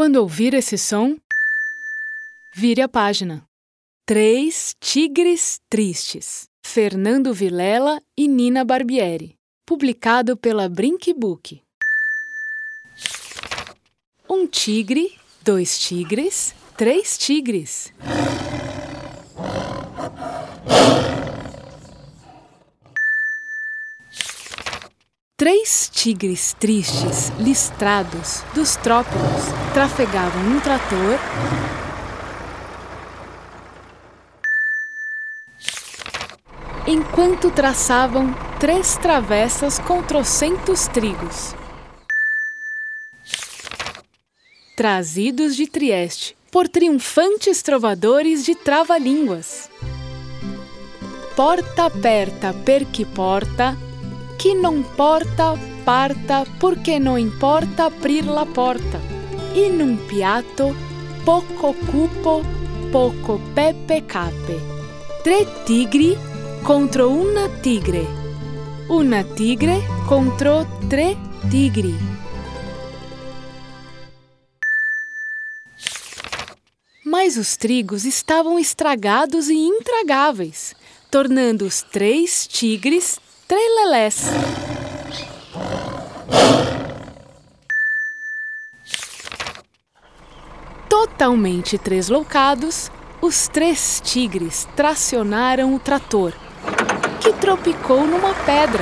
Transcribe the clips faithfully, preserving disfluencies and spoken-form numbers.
Quando ouvir esse som, vire a página. Três Tigres Tristes, Fernando Vilela e Nina Barbieri, publicado pela Brink Book. Um tigre, dois tigres, três tigres. Três tigres tristes, listrados, dos trópicos, trafegavam um trator enquanto traçavam três travessas com trocentos trigos, trazidos de Trieste por triunfantes trovadores de trava-línguas. Porta aperta perque porta, que não porta parta, porque não importa aprir la porta. In un piatto, poco cupo, poco pepe cape. Tre tigri contro una tigre. Una tigre contro tre tigri. Mas os trigos estavam estragados e intragáveis, tornando os três tigres trelelés. Totalmente tresloucados, os três tigres tracionaram o trator, que tropicou numa pedra.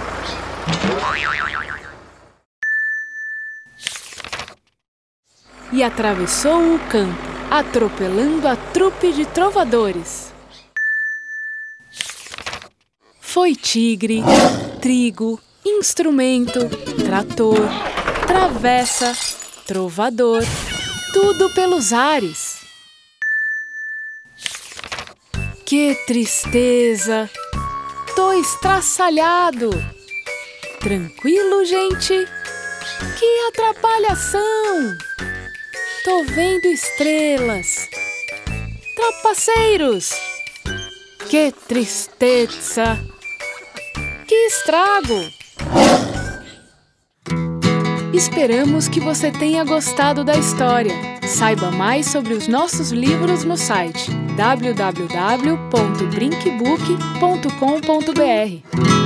E atravessou o campo, atropelando a trupe de trovadores. Foi tigre, trigo, instrumento, trator, travessa, trovador, tudo pelos ares. Que tristeza! Tô estraçalhado! Tranquilo, gente? Que atrapalhação! Tô vendo estrelas! Trapaceiros! Que tristeza! Que estrago! Esperamos que você tenha gostado da história. Saiba mais sobre os nossos livros no site w w w ponto brink book ponto com ponto b r.